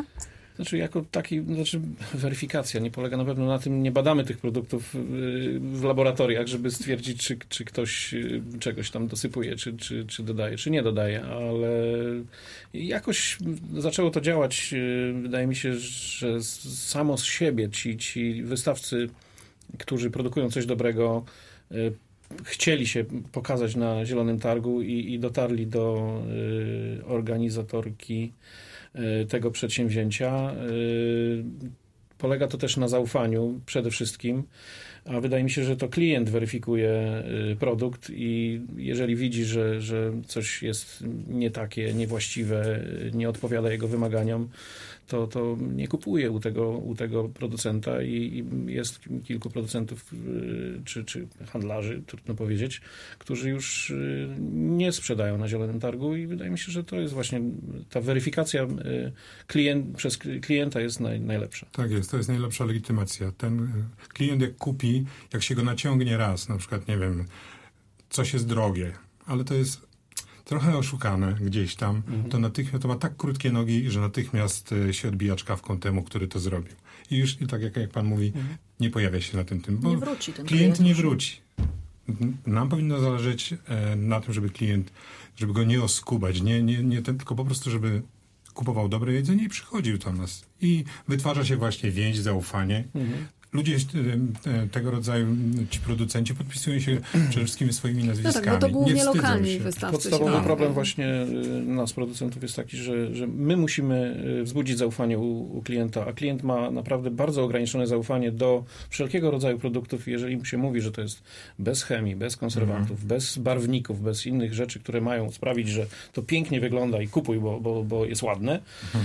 Weryfikacja nie polega na pewno na tym, nie badamy tych produktów w laboratoriach, żeby stwierdzić, czy ktoś czegoś tam dosypuje, czy dodaje, czy nie dodaje, ale jakoś zaczęło to działać. Wydaje mi się, że samo z siebie ci wystawcy, którzy produkują coś dobrego, chcieli się pokazać na Zielonym Targu i dotarli do organizatorki tego przedsięwzięcia. Polega to też na zaufaniu przede wszystkim, a wydaje mi się, że to klient weryfikuje produkt i jeżeli widzi, że coś jest nie takie, niewłaściwe, nie odpowiada jego wymaganiom, to nie kupuje u tego producenta i jest kilku producentów czy handlarzy, trudno powiedzieć, którzy już nie sprzedają na Zielonym Targu i wydaje mi się, że to jest właśnie ta weryfikacja przez klienta jest najlepsza. Tak jest, to jest najlepsza legitymacja. Ten klient jak kupi, jak się go naciągnie raz, na przykład, nie wiem, coś jest drogie, ale to jest trochę oszukane gdzieś tam, to natychmiast to ma tak krótkie nogi, że natychmiast się odbija czkawką temu, który to zrobił. I już tak jak pan mówi, nie pojawia się na tym, bo nie wróci ten klient nie wróci. Nam powinno zależeć na tym, żeby go nie oskubać, nie tylko po prostu, żeby kupował dobre jedzenie i przychodził do nas. I wytwarza się właśnie więź, zaufanie. Ludzie tego rodzaju, ci producenci podpisują się przede wszystkim swoimi nazwiskami. No tak, bo to głównie lokalni wystawcy. Podstawowy problem właśnie nas, producentów, jest taki, że my musimy wzbudzić zaufanie u klienta, a klient ma naprawdę bardzo ograniczone zaufanie do wszelkiego rodzaju produktów. Jeżeli mu się mówi, że to jest bez chemii, bez konserwantów, bez barwników, bez innych rzeczy, które mają sprawić, że to pięknie wygląda i kupuj, bo jest ładne,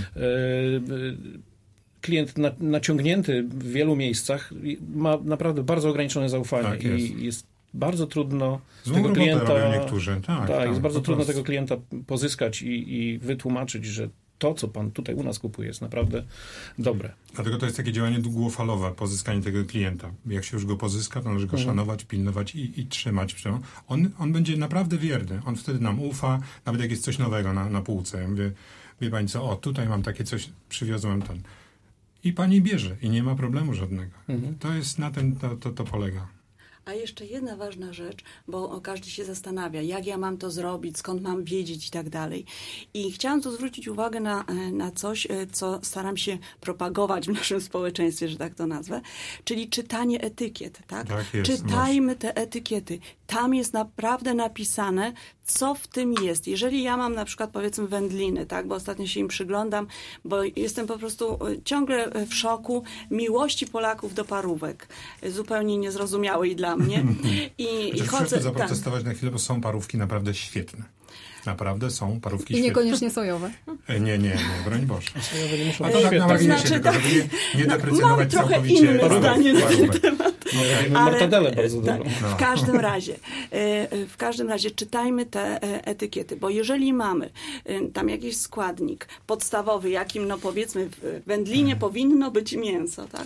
klient naciągnięty w wielu miejscach ma naprawdę bardzo ograniczone zaufanie i jest bardzo trudno tego klienta jest bardzo trudno tego klienta pozyskać i wytłumaczyć, że to, co pan tutaj u nas kupuje, jest naprawdę dobre. Dlatego to jest takie działanie długofalowe, pozyskanie tego klienta. Jak się już go pozyska, to należy go szanować, pilnować i trzymać. On będzie naprawdę wierny. On wtedy nam ufa, nawet jak jest coś nowego na półce. Ja mówię, wie pani co, tutaj mam takie coś, przywiozłem ten. I pani bierze i nie ma problemu żadnego. To jest na tym to polega. A jeszcze jedna ważna rzecz, bo każdy się zastanawia, jak ja mam to zrobić, skąd mam wiedzieć i tak dalej. I chciałam tu zwrócić uwagę na coś, co staram się propagować w naszym społeczeństwie, że tak to nazwę, czyli czytanie etykiet. Tak? Czytajmy te etykiety. Tam jest naprawdę napisane, co w tym jest. Jeżeli ja mam na przykład, powiedzmy, wędliny, tak, bo ostatnio się im przyglądam, bo jestem po prostu ciągle w szoku miłości Polaków do parówek. Zupełnie niezrozumiałej dla mnie. I chodzę zaprotestować na chwilę, bo są parówki naprawdę świetne. Naprawdę są parówki świetne. I niekoniecznie sojowe. Nie, broń Boże. Sojowe nie muszą być świetne. To znaczy, żeby nie deprecjonować całkowicie inne zdanie na ten temat. Mortadelę bardzo dobrą. W każdym razie czytajmy te etykiety, bo jeżeli mamy tam jakiś składnik podstawowy, jakim powiedzmy w wędlinie powinno być mięso, tak?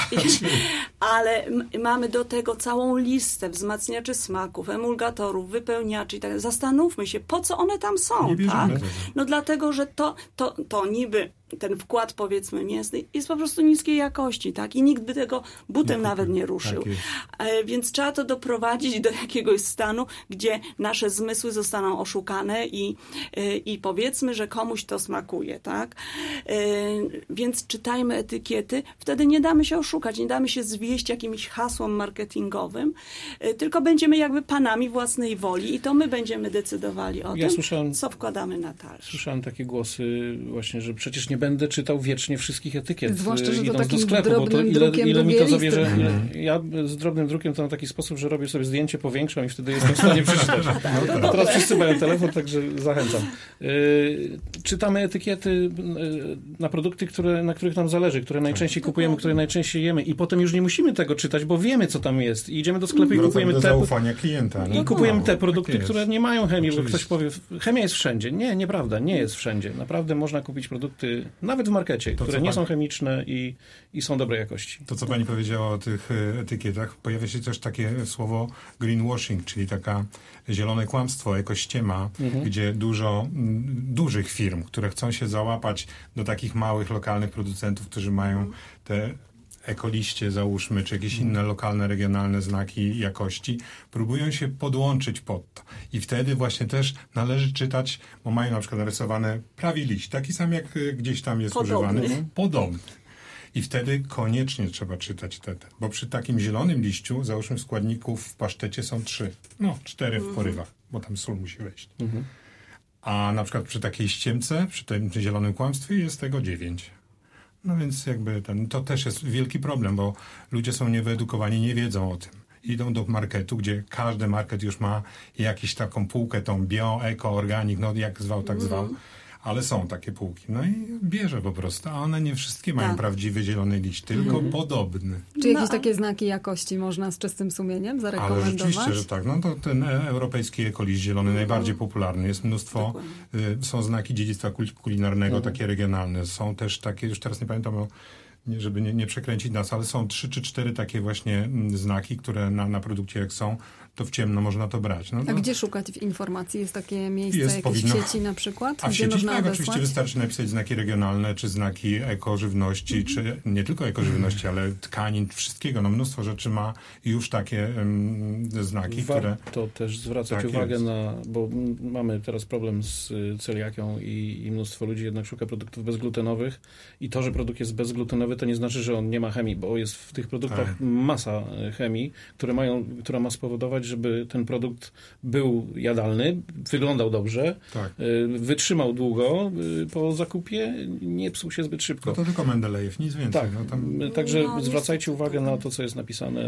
Ale mamy do tego całą listę wzmacniaczy smaków, emulgatorów, wypełniaczy i tak dalej. Zastanówmy się, po co one tam są, tak? No dlatego, że to niby ten wkład, powiedzmy, mięsny jest po prostu niskiej jakości, tak? I nikt by tego butem nawet nie ruszył. Więc trzeba to doprowadzić do jakiegoś stanu, gdzie nasze zmysły zostaną oszukane i powiedzmy, że komuś to smakuje, tak? Więc czytajmy etykiety, wtedy nie damy się oszukać, nie damy się zwieść jakimś hasłom marketingowym, tylko będziemy jakby panami własnej woli i to my będziemy decydowali o tym, co wkładamy na talerz. Słyszałem takie głosy właśnie, że przecież nie będę czytał wiecznie wszystkich etykiet, zwłaszcza, że idąc do sklepu, bo to ile mi to zabierze. Ja z drobnym drukiem to na taki sposób, że robię sobie zdjęcie, powiększam i wtedy jestem w stanie przeczytać. Teraz wszyscy mają telefon, także zachęcam. Czytamy etykiety na produkty, na których nam zależy, które najczęściej kupujemy, które najczęściej jemy i potem już nie musimy tego czytać, bo wiemy, co tam jest. I idziemy do sklepu i kupujemy te... zaufania klienta. I kupujemy te produkty, które nie mają chemii, bo ktoś powie, chemia jest wszędzie. Nie, nieprawda, nie jest wszędzie. Naprawdę można kupić produkty, nawet w markecie, które nie są chemiczne i są dobrej jakości. To, co pani powiedziała o tych etykietach, pojawia się też takie słowo greenwashing, czyli taka zielone kłamstwo, ekościema, gdzie dużo dużych firm, które chcą się załapać do takich małych, lokalnych producentów, którzy mają te ekoliście, załóżmy, czy jakieś inne lokalne, regionalne znaki jakości, próbują się podłączyć pod to. I wtedy właśnie też należy czytać, bo mają na przykład narysowany prawie liść, taki sam jak gdzieś tam jest używany. Podobny. I wtedy koniecznie trzeba czytać bo przy takim zielonym liściu, załóżmy, składników w pasztecie są 3. 4 w porywach, bo tam sól musi wejść. A na przykład przy takiej ściemce, przy tym zielonym kłamstwie jest tego 9. No więc jakby to też jest wielki problem, bo ludzie są niewyedukowani, nie wiedzą o tym. Idą do marketu, gdzie każdy market już ma jakąś taką półkę, tą bio, eko, organik, no jak zwał, tak zwał. Ale są takie półki. No i bierze po prostu. A one nie wszystkie mają prawdziwy zielony liść, tylko podobny. Czy jakieś takie znaki jakości można z czystym sumieniem zarekomendować? Ale rzeczywiście, że tak. No to ten europejski ekoliść zielony najbardziej popularny. Jest mnóstwo, są znaki dziedzictwa kulinarnego, takie regionalne. Są też takie, już teraz nie pamiętam, żeby nie przekręcić nas, ale są 3 czy 4 takie właśnie znaki, które na produkcie jak są, to w ciemno można to brać. A gdzie szukać w informacji? Jest takie miejsce, w sieci na przykład? A w sieci tak, oczywiście wystarczy napisać znaki regionalne, czy znaki ekożywności, czy nie tylko ekożywności, ale tkanin, wszystkiego. No mnóstwo rzeczy ma już takie znaki, które... Warto też zwracać uwagę bo mamy teraz problem z celiakią i mnóstwo ludzi jednak szuka produktów bezglutenowych i to, że produkt jest bezglutenowy, to nie znaczy, że on nie ma chemii, bo jest w tych produktach masa chemii, która ma spowodować, żeby ten produkt był jadalny, wyglądał dobrze, wytrzymał długo po zakupie, nie psuł się zbyt szybko. No to tylko Mendelejew, nic więcej. Tak, także zwracajcie uwagę na to, co jest napisane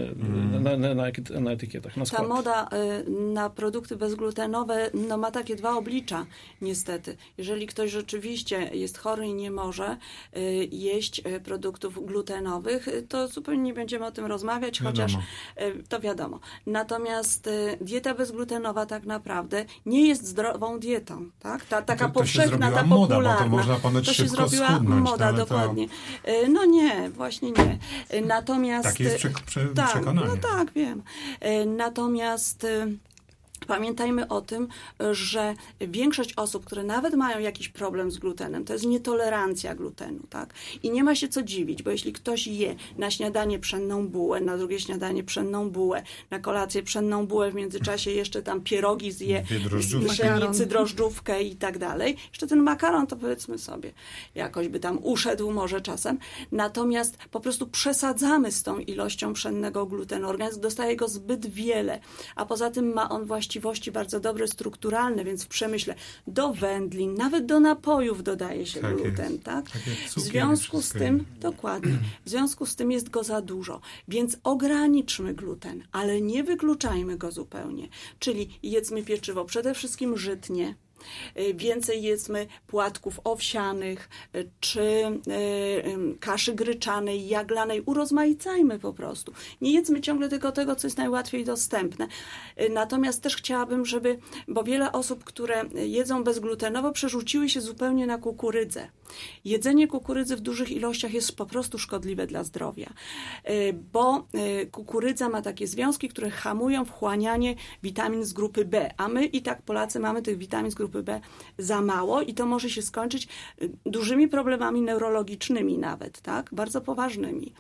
na etykietach, na skład. Ta moda na produkty bezglutenowe ma takie 2 oblicza, niestety. Jeżeli ktoś rzeczywiście jest chory i nie może jeść produktów glutenowych, to zupełnie nie będziemy o tym rozmawiać, chociaż to wiadomo. Natomiast dieta bezglutenowa tak naprawdę nie jest zdrową dietą. Tak? Taka powszechna, ta moda, popularna. Bo to można ponoć to się szybko zrobiła schudnąć. Moda, dokładnie. No nie, właśnie nie. Natomiast... Takie jest przekonanie. No tak, wiem. Natomiast... Pamiętajmy o tym, że większość osób, które nawet mają jakiś problem z glutenem, to jest nietolerancja glutenu, tak? I nie ma się co dziwić, bo jeśli ktoś je na śniadanie pszenną bułę, na drugie śniadanie pszenną bułę, na kolację pszenną bułę, w międzyczasie jeszcze tam pierogi zje, z pszenicy, drożdżówkę i tak dalej. Jeszcze ten makaron to powiedzmy sobie, jakoś by tam uszedł może czasem. Natomiast po prostu przesadzamy z tą ilością pszennego glutenu. Organizm dostaje go zbyt wiele, a poza tym ma on właściwości bardzo dobre, strukturalne, więc w przemyśle do wędlin, nawet do napojów dodaje się gluten, tak? W związku z tym, dokładnie, w związku z tym jest go za dużo, więc ograniczmy gluten, ale nie wykluczajmy go zupełnie, czyli jedzmy pieczywo przede wszystkim żytnie, więcej jedzmy płatków owsianych, czy kaszy gryczanej, jaglanej. Urozmaicajmy po prostu. Nie jedzmy ciągle tylko tego, co jest najłatwiej dostępne. Natomiast też chciałabym, bo wiele osób, które jedzą bezglutenowo, przerzuciły się zupełnie na kukurydzę. Jedzenie kukurydzy w dużych ilościach jest po prostu szkodliwe dla zdrowia, bo kukurydza ma takie związki, które hamują wchłanianie witamin z grupy B, a my i tak Polacy mamy tych witamin z grupy B za mało i to może się skończyć dużymi problemami neurologicznymi nawet, tak? Bardzo poważnymi.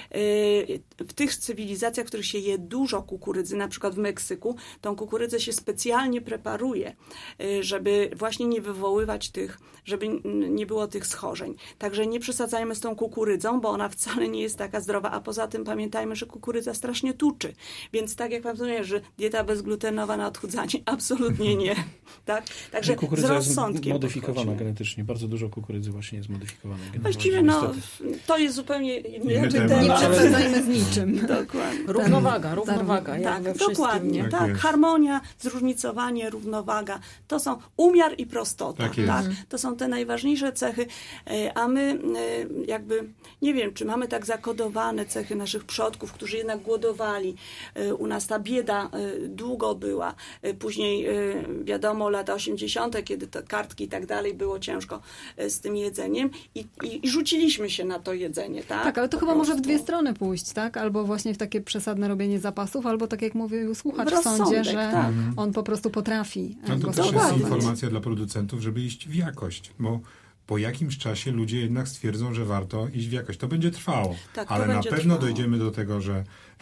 W tych cywilizacjach, w których się je dużo kukurydzy, na przykład w Meksyku, tą kukurydzę się specjalnie preparuje, żeby właśnie nie wywoływać żeby nie było tych schorzeń. Także nie przesadzajmy z tą kukurydzą, bo ona wcale nie jest taka zdrowa, a poza tym pamiętajmy, że kukurydza strasznie tuczy. Więc tak jak pan mówię, że dieta bezglutenowa na odchudzanie, absolutnie nie. Tak? Także Także kukurydza z rozsądkiem jest modyfikowana podchodźmy. genetycznie. Bardzo dużo kukurydzy właśnie jest modyfikowanej genetycznie. Właściwie to jest zupełnie Nie temat. przesadzajmy z niczym. Dokładnie. Równowaga, jak we wszystkim. Dokładnie, nie? tak. Jest. Harmonia, zróżnicowanie, równowaga. To są umiar i prostota. Tak jest. To są te najważniejsze cechy. A my jakby, nie wiem, czy mamy tak zakodowane cechy naszych przodków, którzy jednak głodowali. U nas ta bieda długo była. Później wiadomo, lata 80., kiedy te kartki i tak dalej, było ciężko z tym jedzeniem i rzuciliśmy się na to jedzenie, tak? Tak, ale to Po chyba może w prostu. dwie strony pójść, tak? Albo właśnie w takie przesadne robienie zapasów, albo tak jak mówił słuchacz w Rozsądek, sądzie, że tak. on po prostu potrafi No to też jest gospodarować. informacja dla producentów, żeby iść w jakość, bo po jakimś czasie ludzie jednak stwierdzą, że warto iść w jakość. To będzie trwało, Tak, to ale na będzie pewno trwało. dojdziemy do tego, że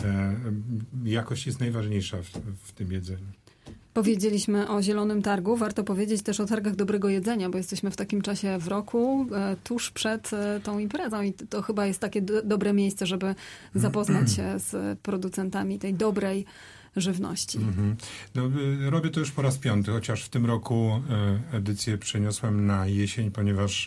jakość jest najważniejsza w tym jedzeniu. Powiedzieliśmy o Zielonym Targu. Warto powiedzieć też o targach dobrego jedzenia, bo jesteśmy w takim czasie w roku, tuż przed tą imprezą i to chyba jest takie dobre miejsce, żeby zapoznać się z producentami tej dobrej żywności. No, robię to już po raz 5, chociaż w tym roku edycję przeniosłem na jesień, ponieważ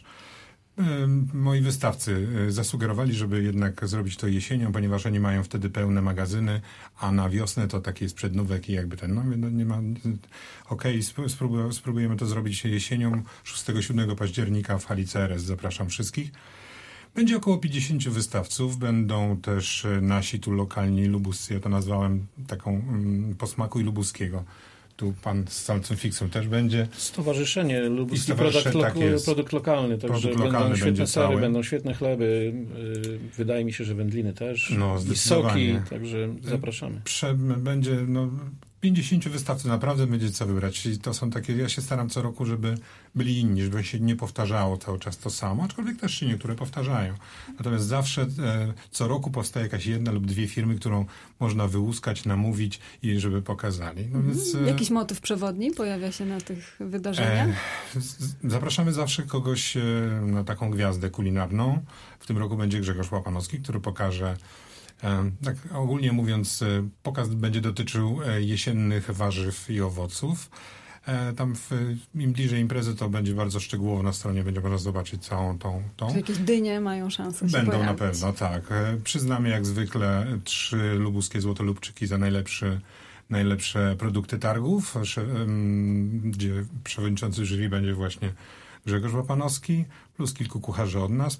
moi wystawcy zasugerowali, żeby jednak zrobić to jesienią, ponieważ oni mają wtedy pełne magazyny, a na wiosnę to taki jest przednówek i jakby nie ma... Okej, spróbujemy to zrobić jesienią, 6-7 października w hali CRS. Zapraszam wszystkich. Będzie około 50 wystawców, będą też nasi tu lokalni lubuscy, ja to nazwałem taką posmakuj lubuskiego. Tu pan z Salcem Fixem też będzie. Stowarzyszenie Lubuski stowarzyszenie, produkt lokalny, także Produkt lokalny będą świetne będzie sery, cały. będą świetne chleby, wydaje mi się, że wędliny też No, i zdecydowanie. soki, także zapraszamy. Będzie 50 wystawców, naprawdę będzie co wybrać. I to są takie, ja się staram co roku, żeby byli inni, żeby się nie powtarzało cały czas to samo, aczkolwiek też się niektóre powtarzają. Natomiast zawsze co roku powstaje jakaś jedna lub dwie firmy, którą można wyłuskać, namówić i żeby pokazali. No więc, Jakiś motyw przewodni pojawia się na tych wydarzeniach? Zapraszamy zawsze kogoś na taką gwiazdę kulinarną. W tym roku będzie Grzegorz Łapanowski, który pokaże, tak ogólnie mówiąc, pokaz będzie dotyczył jesiennych warzyw i owoców. Tam im bliżej imprezy, to będzie bardzo szczegółowo na stronie, będzie można zobaczyć całą tą. Czy jakieś dynie mają szansę się Będą pojawić? na pewno, tak. Przyznamy jak zwykle 3 lubuskie złotolubczyki za najlepsze produkty targów, gdzie przewodniczący jury będzie właśnie Grzegorz Łapanowski, plus kilku kucharzy od nas.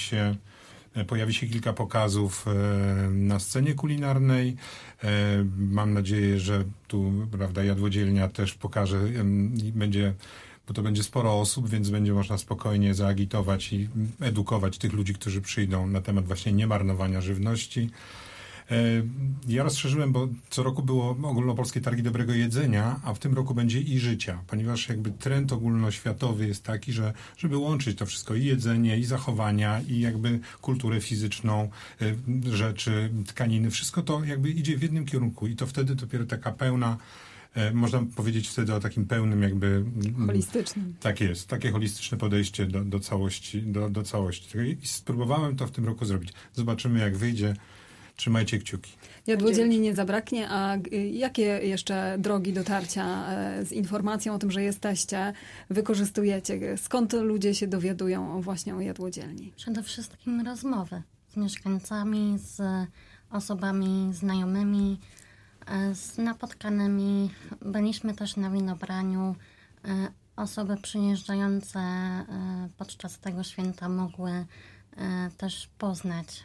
Pojawi się kilka pokazów na scenie kulinarnej. Mam nadzieję, że tu, prawda, jadłodzielnia też pokaże i będzie, bo to będzie sporo osób, więc będzie można spokojnie zaagitować i edukować tych ludzi, którzy przyjdą na temat właśnie niemarnowania żywności. Ja rozszerzyłem, bo co roku było ogólnopolskie targi dobrego jedzenia, a w tym roku będzie i życia, ponieważ jakby trend ogólnoświatowy jest taki, że żeby łączyć to wszystko, i jedzenie, i zachowania, i jakby kulturę fizyczną, rzeczy, tkaniny, wszystko to jakby idzie w jednym kierunku i to wtedy dopiero taka pełna, można powiedzieć wtedy o takim pełnym jakby... Holistycznym. Tak jest, takie holistyczne podejście do całości. Do całości. I spróbowałem to w tym roku zrobić. Zobaczymy jak wyjdzie. Trzymajcie kciuki. Jadłodzielni nie zabraknie, a jakie jeszcze drogi dotarcia z informacją o tym, że jesteście, wykorzystujecie? Skąd ludzie się dowiadują właśnie o jadłodzielni? Przede wszystkim rozmowy z mieszkańcami, z osobami znajomymi, z napotkanymi. Byliśmy też na winobraniu. Osoby przyjeżdżające podczas tego święta mogły też poznać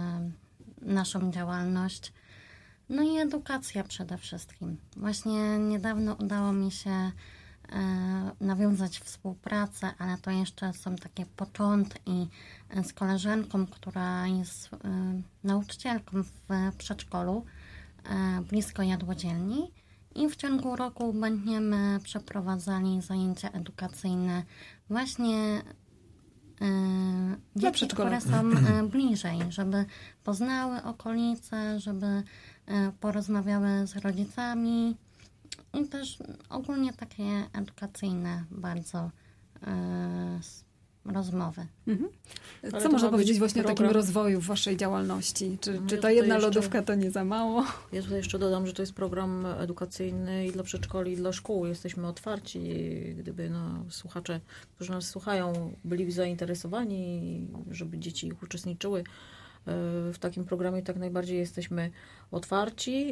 naszą działalność. No i edukacja przede wszystkim. Właśnie niedawno udało mi się nawiązać współpracę, ale to jeszcze są takie początki z koleżanką, która jest nauczycielką w przedszkolu blisko jadłodzielni i w ciągu roku będziemy przeprowadzali zajęcia edukacyjne właśnie dzieci, które są bliżej, żeby poznały okolice, żeby porozmawiały z rodzicami i też ogólnie takie edukacyjne bardzo rozmowy. Co można powiedzieć właśnie o takim rozwoju w waszej działalności? Czy ta jedna lodówka to nie za mało? Ja tutaj jeszcze dodam, że to jest program edukacyjny i dla przedszkoli, i dla szkół. Jesteśmy otwarci. Gdyby słuchacze, którzy nas słuchają, byli zainteresowani, żeby dzieci uczestniczyły w takim programie, tak najbardziej jesteśmy otwarci.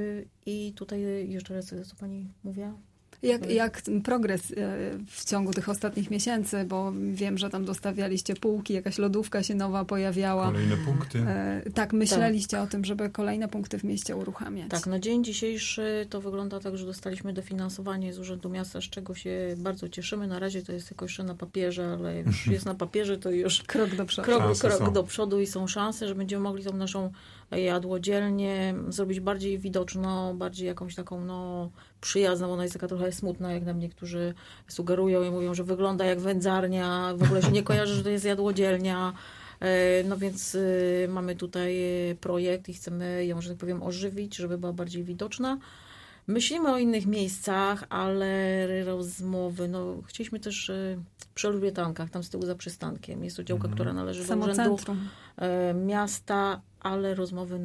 I tutaj jeszcze raz, co pani mówiła? Jak ten progres w ciągu tych ostatnich miesięcy, bo wiem, że tam dostawialiście półki, jakaś lodówka się nowa pojawiała. Kolejne punkty. Tak, myśleliście o tym, żeby kolejne punkty w mieście uruchamiać. Tak, na dzień dzisiejszy to wygląda tak, że dostaliśmy dofinansowanie z Urzędu Miasta, z czego się bardzo cieszymy. Na razie to jest tylko jeszcze na papierze, ale już jest na papierze, to już krok do przodu. Krok do przodu i są szanse, że będziemy mogli tą naszą jadłodzielnię zrobić bardziej widoczną, bardziej jakąś taką przyjazną. Ona jest taka trochę smutna, jak nam niektórzy sugerują i mówią, że wygląda jak wędzarnia, w ogóle się nie kojarzy, że to jest jadłodzielnia. No więc mamy tutaj projekt i chcemy ją, że tak powiem, ożywić, żeby była bardziej widoczna. Myślimy o innych miejscach, ale rozmowy, chcieliśmy też przy Elżbietankach, tam z tyłu za przystankiem. Jest to działka, która należy do Urzędu Miasta, ale rozmowy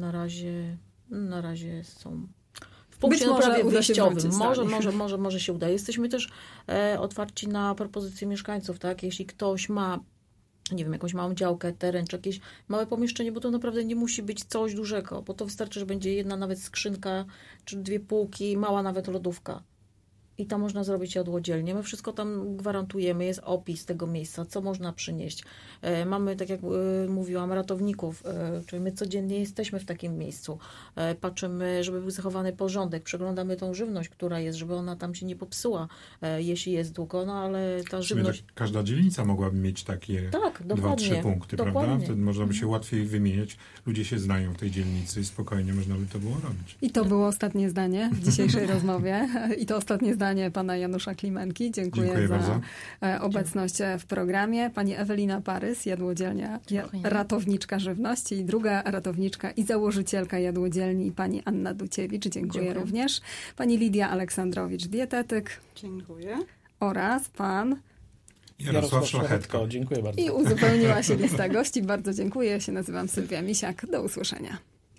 na razie są w punkcie prawie wyjściowym. Może się uda. Jesteśmy też otwarci na propozycje mieszkańców, tak? Jeśli ktoś ma, nie wiem, jakąś małą działkę, teren, czy jakieś małe pomieszczenie, bo to naprawdę nie musi być coś dużego, bo to wystarczy, że będzie jedna nawet skrzynka, czy 2 półki, mała nawet lodówka. I tam można zrobić jadłodzielnię. My wszystko tam gwarantujemy, jest opis tego miejsca, co można przynieść. Mamy, tak jak mówiłam, ratowników, czyli my codziennie jesteśmy w takim miejscu. Patrzymy, żeby był zachowany porządek, przeglądamy tą żywność, która jest, żeby ona tam się nie popsuła, jeśli jest długo, ale ta żywność... Każda dzielnica mogłaby mieć takie 2-3 punkty, prawda? Wtedy można by się łatwiej wymieniać. Ludzie się znają w tej dzielnicy i spokojnie można by to było robić. I to było ostatnie zdanie w dzisiejszej rozmowie. I to ostatnie zdanie pana Janusza Klimenki. Dziękuję za obecność w programie. Pani Ewelina Parys, jadłodzielnia, ratowniczka żywności, i druga ratowniczka i założycielka jadłodzielni, pani Anna Duciewicz. Dziękuję również. Pani Lidia Aleksandrowicz, dietetyk. Dziękuję. Oraz pan Jarosław Szlachetko. Dziękuję bardzo. I uzupełniła się lista gości. Bardzo dziękuję. Ja się nazywam Sylwia Misiak. Do usłyszenia.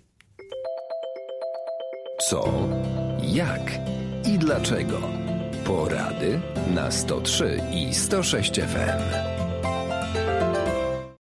Co, jak i dlaczego? Porady na 103 i 106 FM.